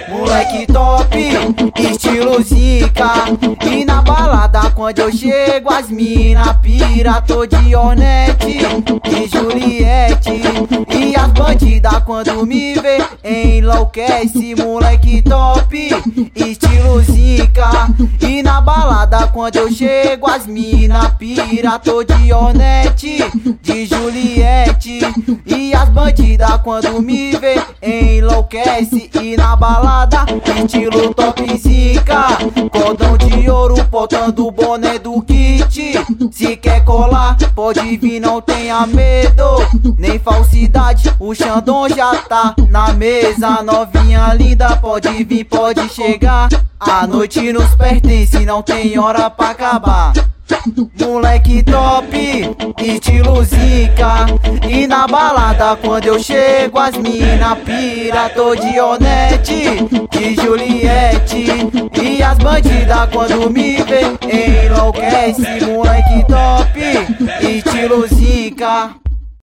moleque top, estilo zica. E na balada quando eu chego as mina pira. Tô de Hornet e Juliette. E as bandidas quando me vê enlouquece, moleque top, estilo zica. E na balada quando eu chego as mina pira. Tô de Hornet, de Juliette. E as bandidas quando me vê enlouquece. E na balada estilo top zica. Cordão de ouro portando o boné do kit. Se quer colar pode vir, não tenha medo, nem falsidade, o Xandão já tá na mesa. Novinha linda pode vir, pode chegar. A noite nos pertence, não tem hora pra acabar. Moleque top, estilo zica. E na balada quando eu chego as mina pira. Tô de Hornet, de Juliette. E as bandidas quando me vê enlouquece, moleque top, estilo zica.